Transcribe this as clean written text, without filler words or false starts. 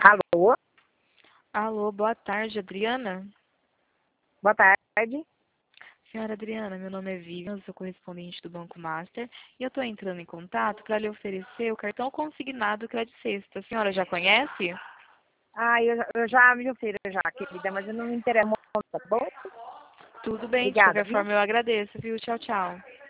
Alô? Alô, boa tarde, Adriana. Boa tarde. Senhora Adriana, meu nome é Vivian, eu sou correspondente do Banco Master e eu estou entrando em contato para lhe oferecer o cartão consignado Crédito Sexta. A senhora já conhece? Eu já vi o filho já, querida, mas eu não me interesso muito, tá bom? Tudo bem, de Obrigada, qualquer viu? forma eu agradeço, viu? Tchau, tchau.